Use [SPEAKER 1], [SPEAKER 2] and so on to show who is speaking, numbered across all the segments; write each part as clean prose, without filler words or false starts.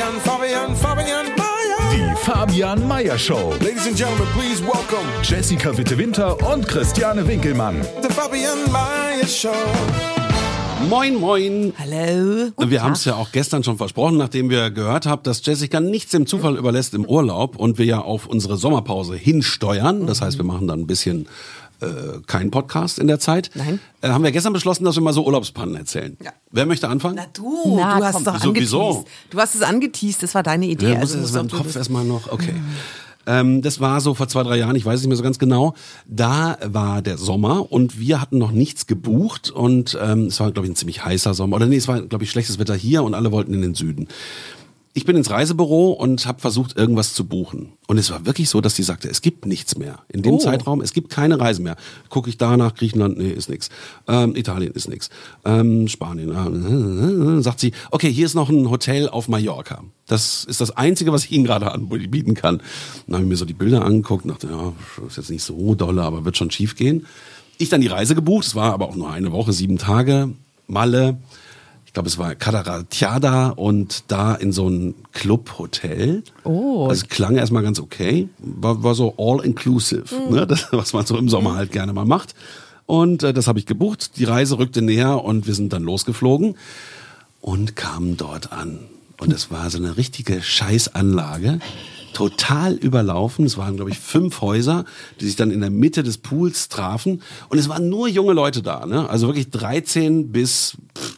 [SPEAKER 1] Fabian Meyer.
[SPEAKER 2] Die Fabian Meyer Show.
[SPEAKER 1] Ladies and Gentlemen, please welcome
[SPEAKER 2] Jessica Witte-Winter und Christiane Winkelmann.
[SPEAKER 1] the Fabian Meyer Show.
[SPEAKER 3] Moin, moin.
[SPEAKER 4] Hallo.
[SPEAKER 3] Wir haben es ja auch gestern schon versprochen, nachdem wir gehört haben, dass Jessica nichts dem Zufall überlässt im Urlaub und wir ja auf unsere Sommerpause hinsteuern. Das heißt, wir machen dann ein bisschen keinen Podcast in der Zeit.
[SPEAKER 4] Nein.
[SPEAKER 3] Haben wir gestern beschlossen, dass wir mal so Urlaubspannen erzählen.
[SPEAKER 4] Ja.
[SPEAKER 3] Wer möchte anfangen?
[SPEAKER 4] Na du hast
[SPEAKER 5] komm.
[SPEAKER 4] doch
[SPEAKER 3] Wieso,
[SPEAKER 4] angeteased.
[SPEAKER 3] wieso?
[SPEAKER 4] Du hast es angeteased, das war deine Idee.
[SPEAKER 3] Ja, muss das im Kopf erstmal noch, okay. Das war so vor 2-3 Jahren, ich weiß es nicht mehr so ganz genau. Da war der Sommer und wir hatten noch nichts gebucht und es war, glaube ich, ein ziemlich heißer Sommer. Oder nee, es war, glaube ich, schlechtes Wetter hier und alle wollten in den Süden. Ich bin ins Reisebüro und habe versucht, irgendwas zu buchen. Und es war wirklich so, dass die sagte, es gibt nichts mehr. In dem Zeitraum, es gibt keine Reisen mehr. Gucke ich da nach Griechenland, nee, ist nix. Italien ist nix. Spanien, sagt sie, okay, hier ist noch ein Hotel auf Mallorca. Das ist das Einzige, was ich Ihnen gerade anbieten kann. Dann habe ich mir so die Bilder angeguckt und dachte, ja, ist jetzt nicht so dolle, aber wird schon schief gehen. Ich dann die Reise gebucht, es war aber auch nur eine Woche, 7 Tage, Malle. Ich glaube, es war Calaratiada und da in so ein Clubhotel.
[SPEAKER 5] Oh.
[SPEAKER 3] Also klang erstmal ganz okay. War so all-inclusive, ne? Das, was man so im Sommer halt gerne mal macht. Und das habe ich gebucht. Die Reise rückte näher und wir sind dann losgeflogen und kamen dort an. Und es war so eine richtige Scheißanlage. Total überlaufen. Es waren, glaube ich, 5 Häuser, die sich dann in der Mitte des Pools trafen. Und es waren nur junge Leute da, ne? Also wirklich 13 bis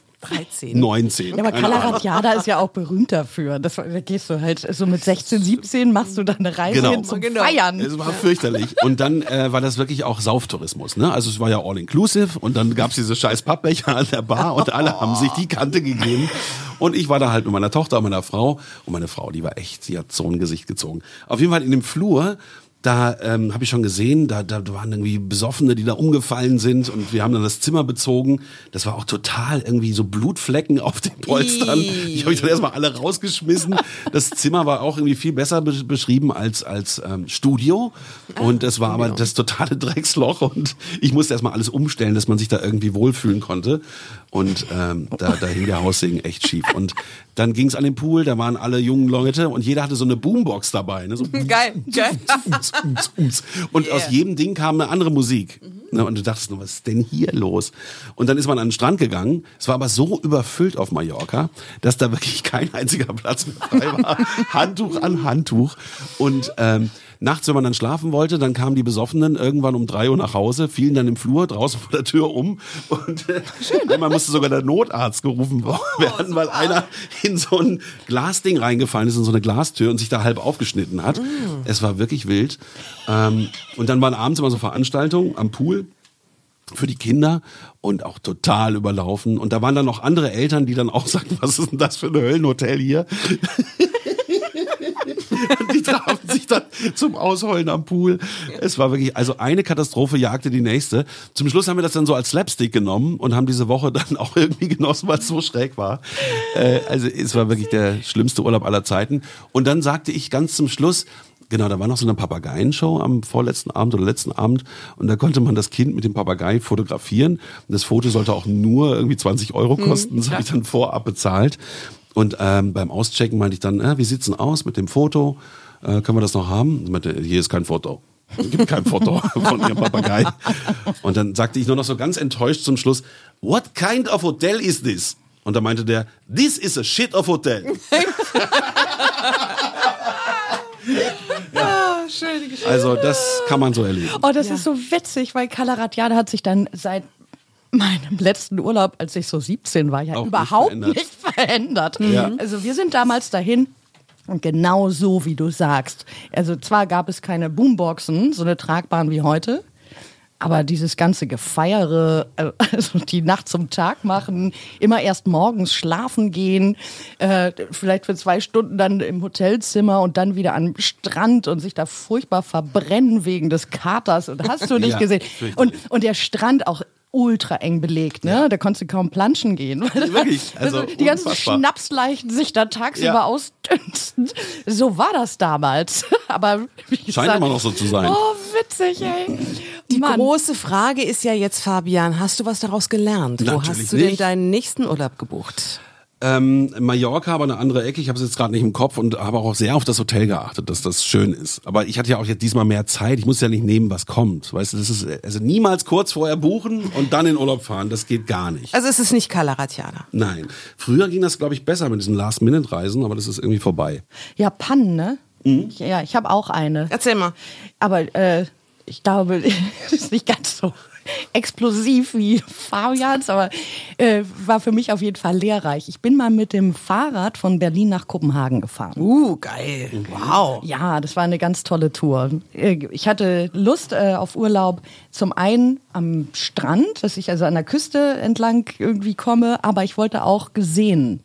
[SPEAKER 3] 19.
[SPEAKER 5] Ja, aber
[SPEAKER 3] Keine Ahnung.
[SPEAKER 5] Calaratiada ist ja auch berühmt dafür. Da gehst du halt so mit 16, 17, machst du dann eine Reise hin zum Feiern.
[SPEAKER 3] Es war fürchterlich. Und dann war das wirklich auch Sauftourismus. Ne? Also es war ja all-inclusive und dann gab's diese scheiß Pappbecher an der Bar und alle haben sich die Kante gegeben. Und ich war da halt mit meiner Tochter und meiner Frau. Und meine Frau, die war echt, sie hat so ein Gesicht gezogen. Auf jeden Fall in dem Flur, da habe ich schon gesehen, da waren irgendwie Besoffene, die da umgefallen sind und wir haben dann das Zimmer bezogen. Das war auch total irgendwie so Blutflecken auf den Polstern. Ich habe dann erstmal alle rausgeschmissen. Das Zimmer war auch irgendwie viel besser beschrieben als Studio und das war aber das totale Drecksloch und ich musste erstmal alles umstellen, dass man sich da irgendwie wohlfühlen konnte. Und da hing der Haussegen echt schief. Und dann ging's an den Pool, da waren alle jungen Leute und jeder hatte so eine Boombox dabei. Ne? So
[SPEAKER 4] Geil.
[SPEAKER 3] und aus jedem Ding kam eine andere Musik. Ne? Und du dachtest nur, was ist denn hier los? Und dann ist man an den Strand gegangen. Es war aber so überfüllt auf Mallorca, dass da wirklich kein einziger Platz mehr frei war. Handtuch an Handtuch. Und nachts, wenn man dann schlafen wollte, dann kamen die Besoffenen irgendwann um 3 Uhr nach Hause, fielen dann im Flur draußen vor der Tür um und einmal musste sogar der Notarzt gerufen werden, weil einer in so ein Glasding reingefallen ist, in so eine Glastür und sich da halb aufgeschnitten hat. Es war wirklich wild. Und dann waren abends immer so Veranstaltungen am Pool für die Kinder und auch total überlaufen. Und da waren dann noch andere Eltern, die dann auch sagten, was ist denn das für ein Höllenhotel hier? Und die trafen sich dann zum Ausheulen am Pool. Es war wirklich, also eine Katastrophe jagte die nächste. Zum Schluss haben wir das dann so als Slapstick genommen und haben diese Woche dann auch irgendwie genossen, weil es so schräg war. Also es war wirklich der schlimmste Urlaub aller Zeiten. Und dann sagte ich ganz zum Schluss, genau, da war noch so eine Papageienshow am vorletzten Abend oder letzten Abend und da konnte man das Kind mit dem Papagei fotografieren. Und das Foto sollte auch nur irgendwie 20 € kosten. Das habe ich dann vorab bezahlt. Und beim Auschecken meinte ich dann, wie sieht's denn aus mit dem Foto? Können wir das noch haben? Ich meinte, hier ist kein Foto. Es gibt kein Foto von ihrem Papagei. Und dann sagte ich nur noch so ganz enttäuscht zum Schluss, what kind of hotel is this? Und da meinte der, this is a shit of hotel.
[SPEAKER 4] Schöne Geschichte.
[SPEAKER 3] Also das kann man so erleben.
[SPEAKER 5] Oh, das ist so witzig, weil Calaratiada hat sich dann seit meinem letzten Urlaub, als ich so 17 war, ja
[SPEAKER 3] Auch
[SPEAKER 5] überhaupt
[SPEAKER 3] nicht
[SPEAKER 5] nicht verändert.
[SPEAKER 3] Ja.
[SPEAKER 5] Also wir sind damals dahin und genau so, wie du sagst. Also zwar gab es keine Boomboxen, so eine tragbaren wie heute, aber dieses ganze Gefeiere, also die Nacht zum Tag machen, immer erst morgens schlafen gehen, vielleicht für 2 Stunden dann im Hotelzimmer und dann wieder am Strand und sich da furchtbar verbrennen wegen des Katers und hast du nicht
[SPEAKER 3] Ja,
[SPEAKER 5] gesehen.
[SPEAKER 3] fürchterlich.
[SPEAKER 5] Und der Strand auch ultra eng belegt, ne? Da konntest du kaum planschen gehen.
[SPEAKER 3] Wirklich, also
[SPEAKER 5] die ganzen
[SPEAKER 3] unfassbar.
[SPEAKER 5] Schnapsleichen sich da tagsüber
[SPEAKER 3] Ja.
[SPEAKER 5] ausdünsten. So war das damals. Aber wie gesagt,
[SPEAKER 3] Scheint immer noch so zu sein.
[SPEAKER 5] Oh, witzig, ey.
[SPEAKER 4] Die
[SPEAKER 5] Mann.
[SPEAKER 4] große Frage ist ja jetzt, Fabian, hast du was daraus gelernt? Wo
[SPEAKER 3] Natürlich
[SPEAKER 4] hast du denn
[SPEAKER 3] nicht.
[SPEAKER 4] deinen nächsten Urlaub gebucht?
[SPEAKER 3] Mallorca, aber eine andere Ecke. Ich habe es jetzt gerade nicht im Kopf und habe auch sehr auf das Hotel geachtet, dass das schön ist. Aber ich hatte ja auch jetzt diesmal mehr Zeit. Ich muss ja nicht nehmen, was kommt. Weißt du, das ist also niemals kurz vorher buchen und dann in Urlaub fahren. Das geht gar nicht.
[SPEAKER 4] Also es ist nicht Cala Ratjana.
[SPEAKER 3] Nein. Früher ging das, glaube ich, besser mit diesen Last-Minute-Reisen, aber das ist irgendwie vorbei.
[SPEAKER 5] Ja, Pannen, ne? Ja, ich habe auch eine.
[SPEAKER 4] Erzähl mal.
[SPEAKER 5] Aber ich glaube, es ist nicht ganz so explosiv wie Fabians, aber war für mich auf jeden Fall lehrreich. Ich bin mal mit dem Fahrrad von Berlin nach Kopenhagen gefahren.
[SPEAKER 4] Geil. Wow.
[SPEAKER 5] Ja, das war eine ganz tolle Tour. Ich hatte Lust auf Urlaub, zum einen am Strand, dass ich also an der Küste entlang irgendwie komme, aber ich wollte auch sehen.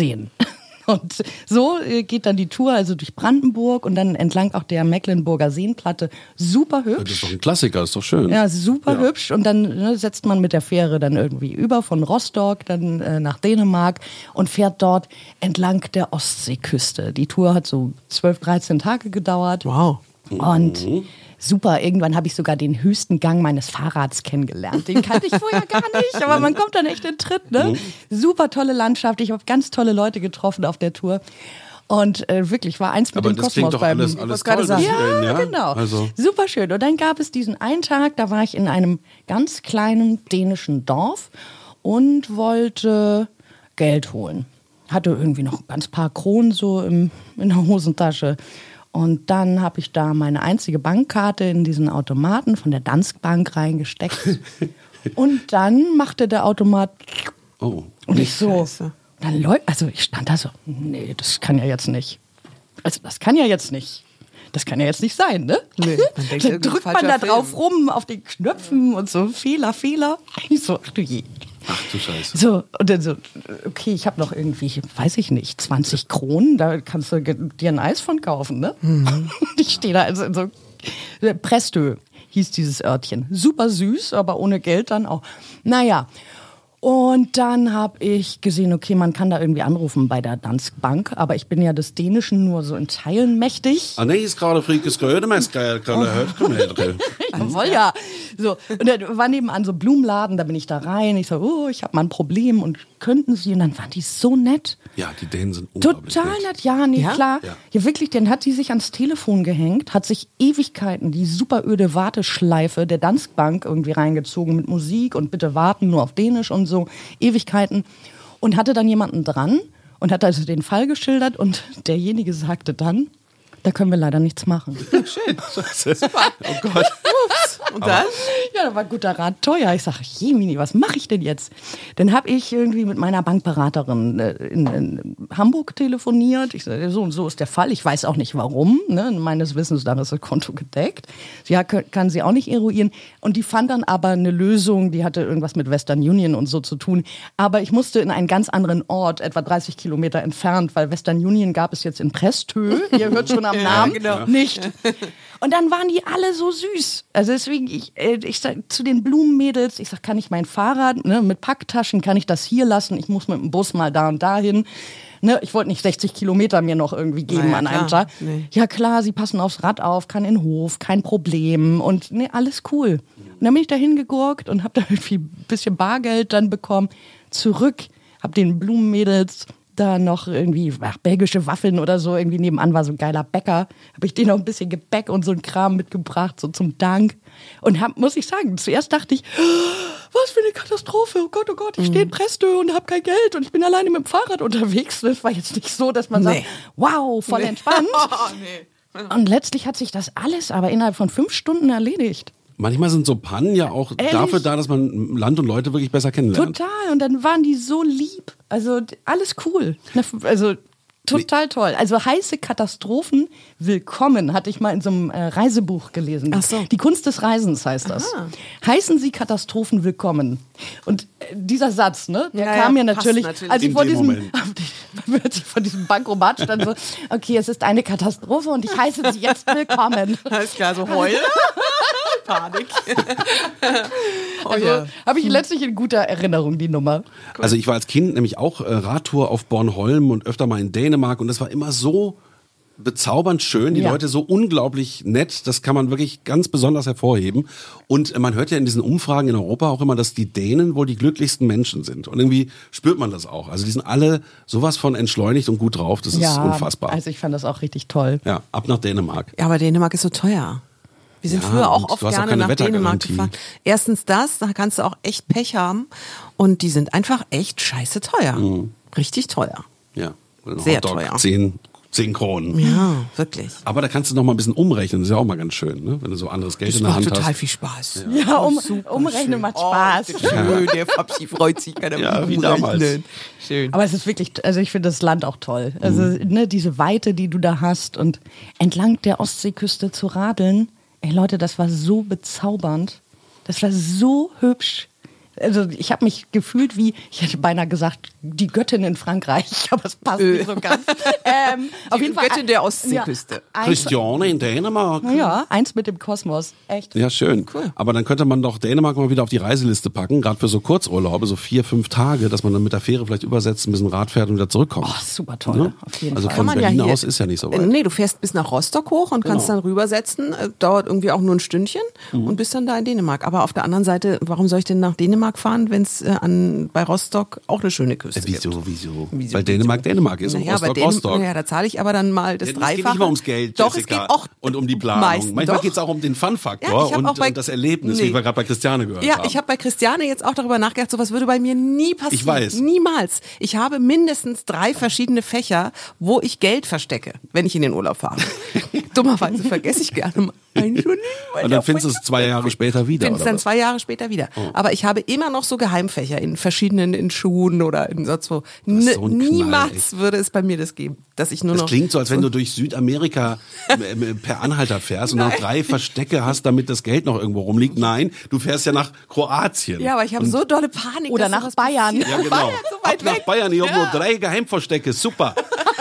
[SPEAKER 5] Und so geht dann die Tour, also durch Brandenburg und dann entlang auch der Mecklenburger Seenplatte. Super hübsch.
[SPEAKER 3] Das ist doch ein Klassiker, ist doch schön.
[SPEAKER 5] Ja, super hübsch. Und dann setzt man mit der Fähre dann irgendwie über von Rostock dann nach Dänemark und fährt dort entlang der Ostseeküste. Die Tour hat so 12, 13 Tage gedauert.
[SPEAKER 4] Wow.
[SPEAKER 5] Und super, irgendwann habe ich sogar den höchsten Gang meines Fahrrads kennengelernt. Den kannte ich vorher gar nicht, aber man kommt dann echt in Tritt. Ne? Super tolle Landschaft, ich habe ganz tolle Leute getroffen auf der Tour. Und wirklich war eins mit
[SPEAKER 3] aber
[SPEAKER 5] dem
[SPEAKER 3] das
[SPEAKER 5] Kosmos
[SPEAKER 3] klingt doch
[SPEAKER 5] beim...
[SPEAKER 3] alles toll.
[SPEAKER 5] Ja, genau.
[SPEAKER 3] Also.
[SPEAKER 5] Super schön. Und dann gab es diesen einen Tag, da war ich in einem ganz kleinen dänischen Dorf und wollte Geld holen. Hatte irgendwie noch ein ganz paar Kronen so in der Hosentasche. Und dann habe ich da meine einzige Bankkarte in diesen Automaten von der Danske Bank reingesteckt. Und dann machte der Automat...
[SPEAKER 3] Oh.
[SPEAKER 5] Und ich so...
[SPEAKER 4] Scheiße.
[SPEAKER 5] Dann also ich stand da so, nee, das kann ja jetzt nicht. Also das kann ja jetzt nicht. Das kann ja jetzt nicht sein, ne?
[SPEAKER 4] Nee, man denkt,
[SPEAKER 5] dann
[SPEAKER 4] irgendwie
[SPEAKER 5] drückt man
[SPEAKER 4] falscher
[SPEAKER 5] da drauf
[SPEAKER 4] Film.
[SPEAKER 5] rum auf den Knöpfen und so, Fehler. Ich so, ach du je.
[SPEAKER 3] Ach du Scheiße.
[SPEAKER 5] So, und dann so, okay, ich habe noch irgendwie, weiß ich nicht, 20 Kronen, da kannst du dir ein Eis von kaufen, ne? Und ich stehe da also in so, Prestö hieß dieses Örtchen. Super süß, aber ohne Geld dann auch. Naja. Und dann habe ich gesehen, okay, man kann da irgendwie anrufen bei der Danske Bank, aber ich bin ja des Dänischen nur so in Teilen mächtig.
[SPEAKER 3] Ah, nee, ist gerade Friedrich Gröde, man ist gerade gehört.
[SPEAKER 5] Jawohl, ja. So, und da war nebenan so ein Blumenladen, da bin ich da rein. Ich so, oh, ich habe mal ein Problem und könnten Sie? Und dann waren die so nett.
[SPEAKER 3] Ja, die Dänen sind unglaublich
[SPEAKER 5] Total nett, ja, nee,
[SPEAKER 4] Ja?
[SPEAKER 5] klar.
[SPEAKER 3] Ja.
[SPEAKER 5] Ja, wirklich, dann hat die sich ans Telefon gehängt, hat sich Ewigkeiten die super öde Warteschleife der Danske Bank irgendwie reingezogen mit Musik und bitte warten, nur auf Dänisch und so, Ewigkeiten. Und hatte dann jemanden dran und hat also den Fall geschildert und derjenige sagte dann, da können wir leider nichts machen.
[SPEAKER 3] Oh Gott.
[SPEAKER 4] Und dann?
[SPEAKER 5] Ja, da war guter Rat teuer. Ich sage, Jemini, was mache ich denn jetzt? Dann habe ich irgendwie mit meiner Bankberaterin in Hamburg telefoniert. Ich sage, so und so ist der Fall. Ich weiß auch nicht warum. Ne? Meines Wissens nach ist das Konto gedeckt. Ja, kann sie auch nicht eruieren. Und die fand dann aber eine Lösung, die hatte irgendwas mit Western Union und so zu tun. Aber ich musste in einen ganz anderen Ort, etwa 30 Kilometer entfernt, weil Western Union gab es jetzt in Prestö. Ihr hört schon am Namen.
[SPEAKER 4] Genau.
[SPEAKER 5] Nicht. Und dann waren die alle so süß. Also deswegen, ich sag zu den Blumenmädels, ich sag, kann ich mein Fahrrad, ne, mit Packtaschen, kann ich das hier lassen? Ich muss mit dem Bus mal da und dahin. Ne, ich wollte nicht 60 Kilometer mir noch irgendwie geben
[SPEAKER 4] Naja,
[SPEAKER 5] an einem
[SPEAKER 4] klar.
[SPEAKER 5] Tag.
[SPEAKER 4] Nee.
[SPEAKER 5] Ja klar, sie passen aufs Rad auf, kann in den Hof, kein Problem. Und ne, alles cool. Und dann bin ich da hingegurkt und habe da irgendwie ein bisschen Bargeld dann bekommen. Zurück, hab den Blumenmädels da noch irgendwie belgische Waffeln oder so, irgendwie nebenan war so ein geiler Bäcker, habe ich denen noch ein bisschen Gebäck und so ein Kram mitgebracht, so zum Dank. Und muss ich sagen, zuerst dachte ich, was für eine Katastrophe, oh Gott, ich stehe in Prestö und habe kein Geld und ich bin alleine mit dem Fahrrad unterwegs. Das war jetzt nicht so, dass man sagt, wow, voll entspannt. Und letztlich hat sich das alles aber innerhalb von 5 Stunden erledigt.
[SPEAKER 3] Manchmal sind so Pannen ja auch
[SPEAKER 5] Ehrlich?
[SPEAKER 3] dafür da, dass man Land und Leute wirklich besser kennenlernt.
[SPEAKER 5] Total. Und dann waren die so lieb. Also alles cool. Also total toll. Also heiße Katastrophen willkommen, hatte ich mal in so einem Reisebuch gelesen.
[SPEAKER 4] Ach so.
[SPEAKER 5] Die Kunst des Reisens heißt das.
[SPEAKER 4] Aha.
[SPEAKER 5] Heißen Sie Katastrophen willkommen. Und dieser Satz, ne, der
[SPEAKER 4] Ja,
[SPEAKER 5] kam
[SPEAKER 4] ja,
[SPEAKER 5] mir
[SPEAKER 4] passt
[SPEAKER 5] natürlich,
[SPEAKER 4] natürlich.
[SPEAKER 5] als ich
[SPEAKER 3] In
[SPEAKER 5] vor
[SPEAKER 3] dem
[SPEAKER 5] diesem,
[SPEAKER 3] Moment.
[SPEAKER 5] vor diesem Bankomat stand, so, okay, es ist eine Katastrophe und ich heiße Sie jetzt willkommen.
[SPEAKER 4] Alles klar, so heulen. Panik.
[SPEAKER 5] Also habe ich letztlich in guter Erinnerung, die Nummer.
[SPEAKER 3] Also ich war als Kind nämlich auch Radtour auf Bornholm und öfter mal in Dänemark und das war immer so bezaubernd schön, die
[SPEAKER 5] Ja.
[SPEAKER 3] Leute so unglaublich nett, das kann man wirklich ganz besonders hervorheben. Und man hört ja in diesen Umfragen in Europa auch immer, dass die Dänen wohl die glücklichsten Menschen sind. Und irgendwie spürt man das auch. Also die sind alle sowas von entschleunigt und gut drauf, das ist unfassbar.
[SPEAKER 5] Also ich fand das auch richtig toll.
[SPEAKER 3] Ja, ab nach Dänemark.
[SPEAKER 4] Ja, aber Dänemark ist so teuer. Wir sind
[SPEAKER 3] Ja,
[SPEAKER 4] früher auch
[SPEAKER 3] und
[SPEAKER 4] oft
[SPEAKER 3] du hast auch
[SPEAKER 4] gerne
[SPEAKER 3] keine
[SPEAKER 4] nach Dänemark
[SPEAKER 3] Wettergarantie.
[SPEAKER 4] gefahren. Erstens das, da kannst du auch echt Pech haben. Und die sind einfach echt scheiße teuer. Richtig teuer.
[SPEAKER 3] Ja, oder ein
[SPEAKER 4] Sehr
[SPEAKER 3] Hotdog,
[SPEAKER 4] teuer.
[SPEAKER 3] 10 Kronen.
[SPEAKER 4] Ja, wirklich.
[SPEAKER 3] Aber da kannst du noch mal ein bisschen umrechnen, das ist ja auch mal ganz schön, ne? Wenn du so anderes Geld
[SPEAKER 4] Das
[SPEAKER 3] in der
[SPEAKER 4] macht
[SPEAKER 3] Hand
[SPEAKER 4] total
[SPEAKER 3] hast.
[SPEAKER 4] viel Spaß.
[SPEAKER 5] Ja,
[SPEAKER 4] Super
[SPEAKER 5] umrechnen
[SPEAKER 4] schön.
[SPEAKER 5] macht Spaß.
[SPEAKER 4] Oh, schön, der Fabsi freut sich, kann er
[SPEAKER 3] Ja, wie
[SPEAKER 4] umrechnen.
[SPEAKER 3] damals.
[SPEAKER 4] Schön.
[SPEAKER 5] Aber es ist wirklich, also ich finde das Land auch toll. Also ne, diese Weite, die du da hast und entlang der Ostseeküste zu radeln. Ey Leute, das war so bezaubernd. Das war so hübsch. Also ich habe mich gefühlt wie, ich hätte beinahe gesagt, die Göttin in Frankreich, aber es passt nicht so ganz. Auf jeden Fall
[SPEAKER 4] Göttin der Ostseeküste.
[SPEAKER 5] Ja,
[SPEAKER 3] Christiane in Dänemark.
[SPEAKER 5] ja, eins mit dem Kosmos. Echt.
[SPEAKER 3] Ja, schön.
[SPEAKER 4] Cool.
[SPEAKER 3] Aber dann könnte man doch Dänemark mal wieder auf die Reiseliste packen, gerade für so Kurzurlaube, so 4-5 Tage, dass man dann mit der Fähre vielleicht übersetzt, ein bisschen Rad fährt und wieder zurückkommt.
[SPEAKER 5] Oh, super toll.
[SPEAKER 3] Ne?
[SPEAKER 5] Auf jeden
[SPEAKER 3] Also
[SPEAKER 5] Fall.
[SPEAKER 3] von
[SPEAKER 4] man
[SPEAKER 3] Berlin
[SPEAKER 4] ja hier-
[SPEAKER 3] aus ist ja nicht so weit.
[SPEAKER 4] Nee, du fährst bis nach Rostock hoch und kannst
[SPEAKER 3] Genau.
[SPEAKER 4] dann rübersetzen. Dauert irgendwie auch nur ein Stündchen und bist dann da in Dänemark. Aber auf der anderen Seite, warum soll ich denn nach Dänemark fahren, wenn es bei Rostock auch eine schöne Küste gibt?
[SPEAKER 3] Wieso?
[SPEAKER 4] Wieso?
[SPEAKER 3] Weil Dänemark ist und
[SPEAKER 4] Naja, bei
[SPEAKER 3] Rostock Rostock.
[SPEAKER 4] Naja, da zahle ich aber dann mal das
[SPEAKER 3] Ja,
[SPEAKER 4] Dreifache.
[SPEAKER 3] es geht nicht mal ums Geld,
[SPEAKER 4] Doch,
[SPEAKER 3] Jessica,
[SPEAKER 4] es geht auch
[SPEAKER 3] und um die Planung.
[SPEAKER 4] meistens
[SPEAKER 3] Manchmal
[SPEAKER 4] doch.
[SPEAKER 3] geht es auch um den Fun-Faktor
[SPEAKER 4] Ja, ich hab auch bei-
[SPEAKER 3] und das Erlebnis,
[SPEAKER 4] Nee.
[SPEAKER 3] wie wir gerade bei Christiane gehört
[SPEAKER 4] Ja,
[SPEAKER 3] haben.
[SPEAKER 4] ich habe bei Christiane jetzt auch darüber nachgedacht, sowas würde bei mir nie passieren.
[SPEAKER 3] Ich weiß.
[SPEAKER 4] Niemals. Ich habe mindestens 3 verschiedene Fächer, wo ich Geld verstecke, wenn ich in den Urlaub fahre. Dummerweise vergesse ich gerne mal einen schon.
[SPEAKER 3] Und dann findest du es 2 Jahre später wieder,
[SPEAKER 4] Findest
[SPEAKER 3] oder
[SPEAKER 4] dann
[SPEAKER 3] was?
[SPEAKER 4] 2 Jahre später wieder. Aber ich habe immer noch so Geheimfächer in verschiedenen, in Schuhen oder in sonst wo.
[SPEAKER 3] ist so ein Knall,
[SPEAKER 4] Niemals würde es bei mir das geben, dass ich nur
[SPEAKER 3] Das
[SPEAKER 4] noch...
[SPEAKER 3] klingt so, als wenn du durch Südamerika per Anhalter fährst und noch 3 Verstecke hast, damit das Geld noch irgendwo rumliegt. Nein, du fährst ja nach Kroatien.
[SPEAKER 4] Ja, aber ich habe so dolle Panik.
[SPEAKER 5] Oder
[SPEAKER 4] dass
[SPEAKER 5] nach
[SPEAKER 4] sowas
[SPEAKER 5] Bayern.
[SPEAKER 4] passiert.
[SPEAKER 3] Ja, genau.
[SPEAKER 4] Bayern, so weit
[SPEAKER 3] Ab nach
[SPEAKER 4] weg.
[SPEAKER 3] Bayern, ich habe nur 3 Geheimverstecke. Super.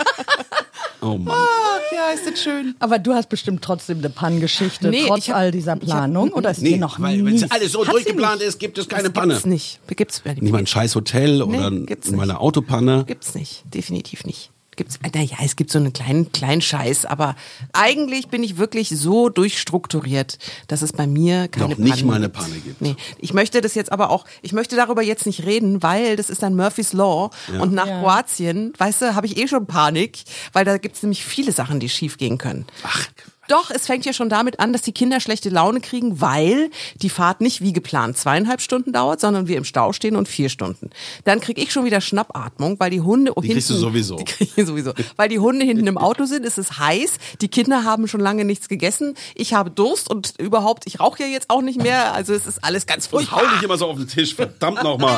[SPEAKER 3] Oh Mann.
[SPEAKER 4] Ach, ja, ist das schön.
[SPEAKER 5] Aber du hast bestimmt trotzdem eine Pannengeschichte,
[SPEAKER 4] Nee,
[SPEAKER 5] trotz
[SPEAKER 4] ich hab-
[SPEAKER 5] all dieser Planung. Oder ist dir noch
[SPEAKER 3] weil
[SPEAKER 5] nie?
[SPEAKER 3] wenn es alles so
[SPEAKER 5] Hat sie
[SPEAKER 3] durchgeplant
[SPEAKER 5] nicht?
[SPEAKER 3] ist, gibt es keine Panne.
[SPEAKER 4] Gibt's nicht. Gibt's
[SPEAKER 3] Nicht mal ein scheiß Hotel oder
[SPEAKER 4] gibt's
[SPEAKER 3] mal
[SPEAKER 4] nicht.
[SPEAKER 3] eine Autopanne.
[SPEAKER 4] Gibt's nicht. Definitiv nicht. Naja, es gibt so einen kleinen Scheiß, aber eigentlich bin ich wirklich so durchstrukturiert, dass es bei mir keine
[SPEAKER 3] Noch nicht
[SPEAKER 4] Pannen
[SPEAKER 3] mal eine
[SPEAKER 4] gibt.
[SPEAKER 3] Panne gibt.
[SPEAKER 4] Nee, ich möchte das jetzt aber auch, ich möchte darüber jetzt nicht reden, weil das ist dann Murphy's Law und nach
[SPEAKER 5] Ja.
[SPEAKER 4] Kroatien, weißt du, habe ich schon Panik, weil da gibt's nämlich viele Sachen, die schief gehen können.
[SPEAKER 3] Ach,
[SPEAKER 4] Doch, es fängt ja schon damit an, dass die Kinder schlechte Laune kriegen, weil die Fahrt nicht wie geplant 2,5 Stunden dauert, sondern wir im Stau stehen und 4 Stunden. Dann krieg ich schon wieder Schnappatmung, weil die Hunde
[SPEAKER 3] Die kriegst du sowieso.
[SPEAKER 4] Die krieg ich sowieso. Weil die Hunde hinten im Auto sind, es ist heiß, die Kinder haben schon lange nichts gegessen, ich habe Durst und überhaupt, ich rauche ja jetzt auch nicht mehr, also es ist alles ganz
[SPEAKER 3] und
[SPEAKER 4] furchtbar.
[SPEAKER 3] hau nicht immer so auf den Tisch, verdammt nochmal.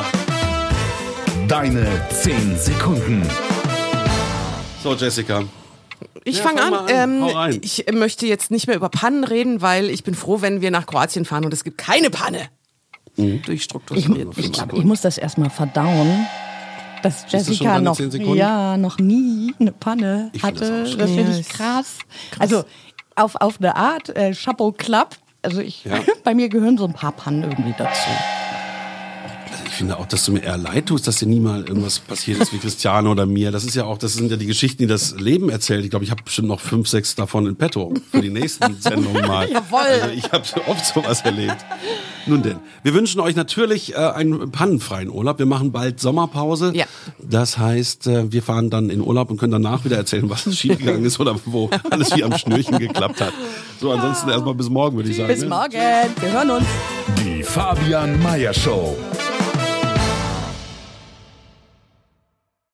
[SPEAKER 2] Deine 10 Sekunden.
[SPEAKER 3] So, Jessica.
[SPEAKER 4] Ich
[SPEAKER 3] Ja,
[SPEAKER 4] fange
[SPEAKER 3] fang mal an. Hau
[SPEAKER 4] an.
[SPEAKER 3] rein.
[SPEAKER 4] Ich möchte jetzt nicht mehr über Pannen reden, weil ich bin froh, wenn wir nach Kroatien fahren und es gibt keine Panne. Durchstrukturiert.
[SPEAKER 5] Ich muss das erstmal verdauen, dass
[SPEAKER 3] das schon
[SPEAKER 5] Jessica
[SPEAKER 3] deine
[SPEAKER 5] noch,
[SPEAKER 3] 10 Sekunden?
[SPEAKER 5] noch nie eine Panne
[SPEAKER 3] Ich find das
[SPEAKER 5] hatte.
[SPEAKER 3] auch
[SPEAKER 5] Das
[SPEAKER 3] schlimm.
[SPEAKER 5] finde
[SPEAKER 4] Ja,
[SPEAKER 5] ich krass. Also auf eine Art, Chapeau Club. Also
[SPEAKER 3] Ja.
[SPEAKER 5] bei mir gehören so ein paar Pannen irgendwie dazu.
[SPEAKER 3] Ich finde auch, dass du mir eher leid tust, dass dir nie mal irgendwas passiert ist wie Christiane oder mir. Das ist ja auch, das sind ja die Geschichten, die das Leben erzählt. Ich glaube, ich habe bestimmt noch 5, 6 davon in petto für die nächsten Sendungen mal.
[SPEAKER 5] Jawohl.
[SPEAKER 3] Also ich habe oft sowas erlebt. Nun denn, wir wünschen euch natürlich einen pannenfreien Urlaub. Wir machen bald Sommerpause.
[SPEAKER 4] Ja.
[SPEAKER 3] Das heißt, wir fahren dann in Urlaub und können danach wieder erzählen, was schiefgegangen ist oder wo alles wie am Schnürchen geklappt hat. So, ansonsten erstmal bis morgen, würde ich sagen.
[SPEAKER 5] Bis
[SPEAKER 3] ne?
[SPEAKER 5] morgen. Wir hören uns.
[SPEAKER 2] Die Fabian Meyer Show.